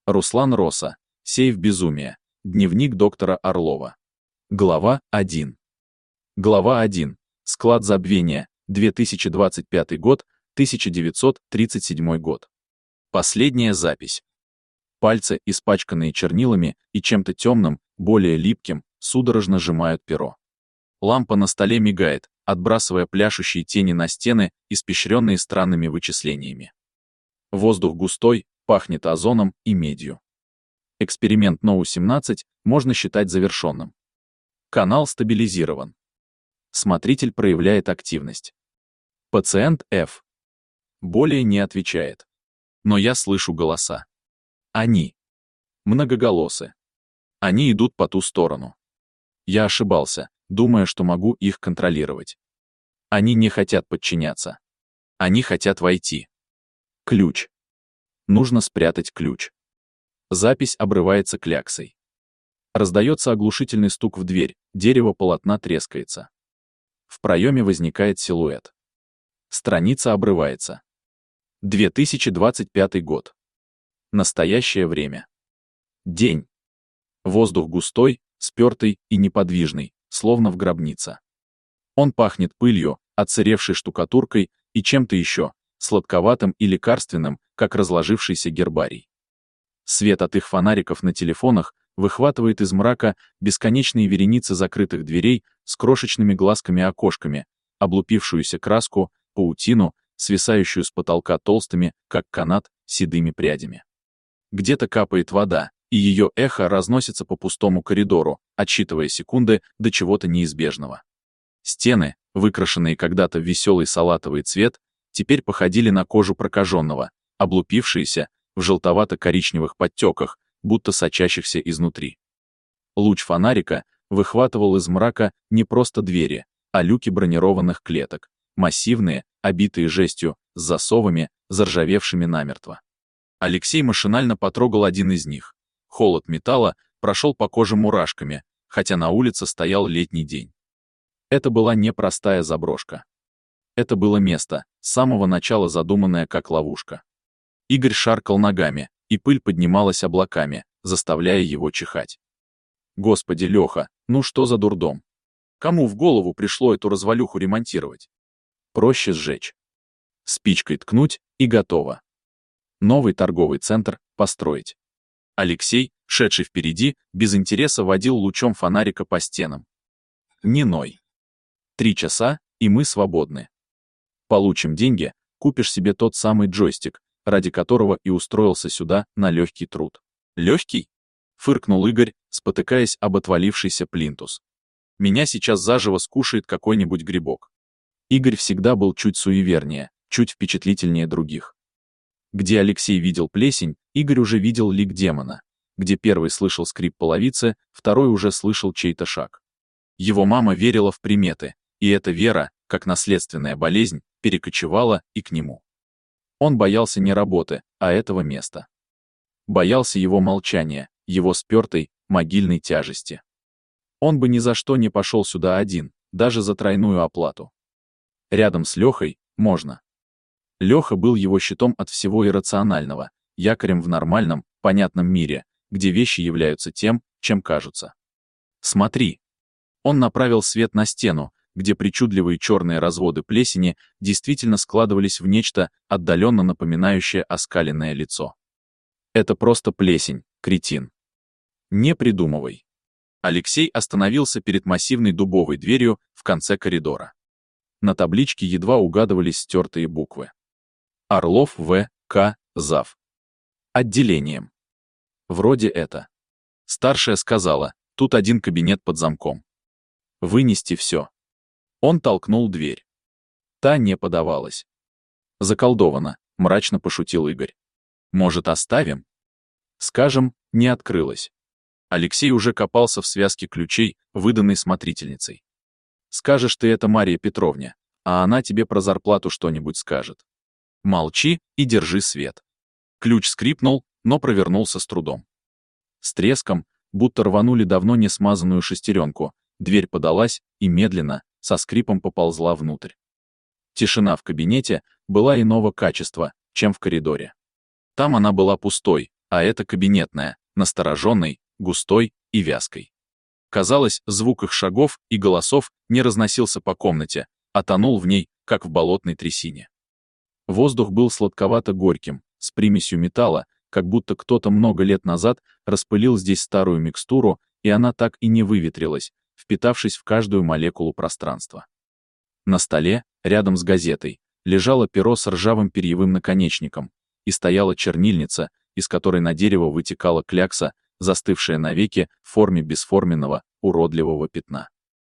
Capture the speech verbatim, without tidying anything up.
Руслан Роса. Сейф безумия. Дневник доктора Орлова. Глава один. Глава один. Склад забвения. две тысячи двадцать пятый год, тысяча девятьсот тридцать седьмой год. Последняя запись. Пальцы, испачканные чернилами и чем-то темным, более липким, судорожно сжимают перо. Лампа на столе мигает, отбрасывая пляшущие тени на стены, испещренные странными вычислениями. Воздух густой, пахнет озоном и медью. Эксперимент ноу семнадцать можно считать завершенным. Канал стабилизирован. Смотритель проявляет активность. Пациент F. Более не отвечает. Но я слышу голоса. Они. Многоголосы. Они идут по ту сторону. Я ошибался, думая, что могу их контролировать. Они не хотят подчиняться. Они хотят войти. Ключ. Нужно спрятать ключ. Запись обрывается кляксой. Раздается оглушительный стук в дверь, дерево полотна трескается. В проеме возникает силуэт. Страница обрывается. две тысячи двадцать пятый год. Настоящее время. День. Воздух густой, спёртый и неподвижный, словно в гробнице. Он пахнет пылью, отсыревшей штукатуркой и чем-то еще, сладковатым и лекарственным, как разложившийся гербарий. Свет от их фонариков на телефонах выхватывает из мрака бесконечные вереницы закрытых дверей с крошечными глазками-окошками, облупившуюся краску, паутину, свисающую с потолка толстыми, как канат, седыми прядями. Где-то капает вода, и ее эхо разносится по пустому коридору, отсчитывая секунды до чего-то неизбежного. Стены, выкрашенные когда-то в веселый салатовый цвет, теперь походили на кожу прокаженного, облупившиеся, в желтовато-коричневых подтеках, будто сочащихся изнутри. Луч фонарика выхватывал из мрака не просто двери, а люки бронированных клеток, массивные, обитые жестью, с засовами, заржавевшими намертво. Алексей машинально потрогал один из них. Холод металла прошел по коже мурашками, хотя на улице стоял летний день. Это была не простая заброшка. Это было место, с самого начала задуманное как ловушка. Игорь шаркал ногами, и пыль поднималась облаками, заставляя его чихать. Господи, Леха, ну что за дурдом? Кому в голову пришло эту развалюху ремонтировать? Проще сжечь. Спичкой ткнуть, и готово. Новый торговый центр построить. Алексей, шедший впереди, без интереса водил лучом фонарика по стенам. Не ной. Три часа, и мы свободны. Получим деньги, купишь себе тот самый джойстик, ради которого и устроился сюда на легкий труд. Легкий? Фыркнул Игорь, спотыкаясь об отвалившийся плинтус. Меня сейчас заживо скушает какой-нибудь грибок. Игорь всегда был чуть суевернее, чуть впечатлительнее других. Где Алексей видел плесень, Игорь уже видел лик демона. Где первый слышал скрип половицы, второй уже слышал чей-то шаг. Его мама верила в приметы, и эта вера, как наследственная болезнь, перекочевала и к нему. Он боялся не работы, а этого места. Боялся его молчания, его спёртой, могильной тяжести. Он бы ни за что не пошел сюда один, даже за тройную оплату. Рядом с Лехой можно. Леха был его щитом от всего иррационального, якорем в нормальном, понятном мире, где вещи являются тем, чем кажутся. Смотри. Он направил свет на стену, где причудливые черные разводы плесени действительно складывались в нечто, отдаленно напоминающее оскаленное лицо. Это просто плесень, кретин. Не придумывай. Алексей остановился перед массивной дубовой дверью в конце коридора. На табличке едва угадывались стертые буквы. Орлов В. К. Зав. Отделением. Вроде это. Старшая сказала, тут один кабинет под замком. Вынести все. Он толкнул дверь. Та не подавалась. Заколдовано, мрачно пошутил Игорь. Может, оставим? Скажем, не открылась. Алексей уже копался в связке ключей, выданной смотрительницей. Скажешь ты это Марье Петровне, а она тебе про зарплату что-нибудь скажет. Молчи и держи свет. Ключ скрипнул, но провернулся с трудом. С треском, будто рванули давно не смазанную шестеренку, дверь подалась и медленно, со скрипом поползла внутрь. Тишина в кабинете была иного качества, чем в коридоре. Там она была пустой, а эта кабинетная, настороженной, густой и вязкой. Казалось, звук их шагов и голосов не разносился по комнате, а тонул в ней, как в болотной трясине. Воздух был сладковато-горьким, с примесью металла, как будто кто-то много лет назад распылил здесь старую микстуру, и она так и не выветрилась, впитавшись в каждую молекулу пространства. На столе, рядом с газетой, лежало перо с ржавым перьевым наконечником, и стояла чернильница, из которой на дерево вытекала клякса, застывшая навеки в форме бесформенного, уродливого пятна.